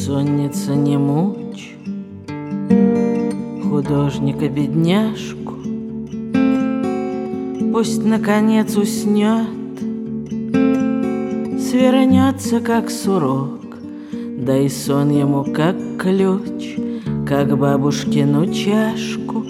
Бессонница не мучь художника-бедняжку, пусть наконец уснет, свернется как сурок, да и сон ему как ключ, как бабушкину чашку.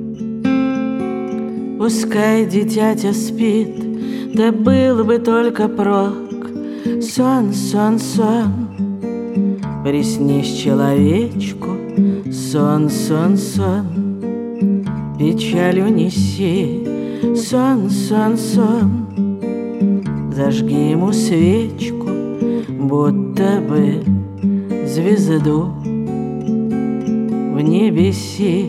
Пускай дитятя спит, да был бы только прок. Сон, сон, сон, приснись человечку. Сон, сон, сон, печаль унеси. Сон, сон, сон, зажги ему свечку, будто бы звезду в небеси.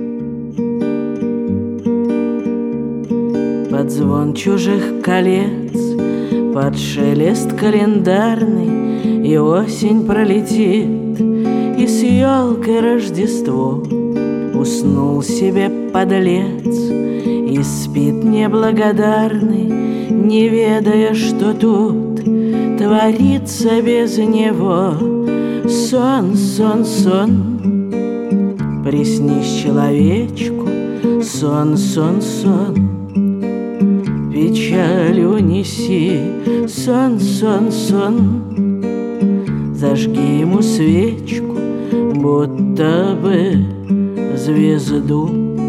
Под звон чужих колец, под шелест календарный, и осень пролетит, и с елкой Рождество. Уснул себе подлец и спит неблагодарный, не ведая, что тут творится без него. Сон, сон, сон, приснись человечку. Сон, сон, сон, печаль унеси. Сон, сон, сон, зажги ему свечку, будто бы звезду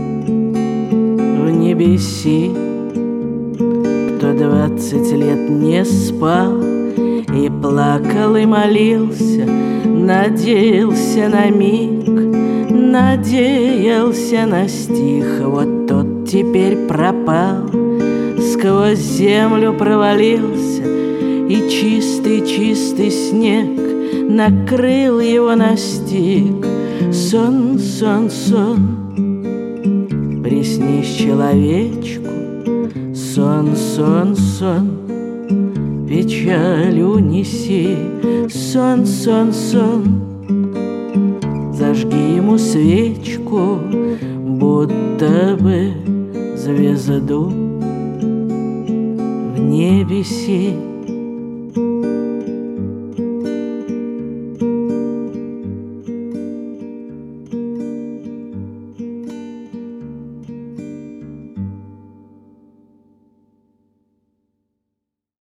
в небеси. Кто 20 лет не спал и плакал и молился, надеялся на миг, надеялся на стих, вот тот теперь пропал, сквозь землю провалился, и чистый-чистый снег накрыл его, настиг. Сон, сон, сон, приснись человечку. Сон, сон, сон, печаль унеси. Сон, сон, сон, зажги ему свечку, будто бы звезду в небеси.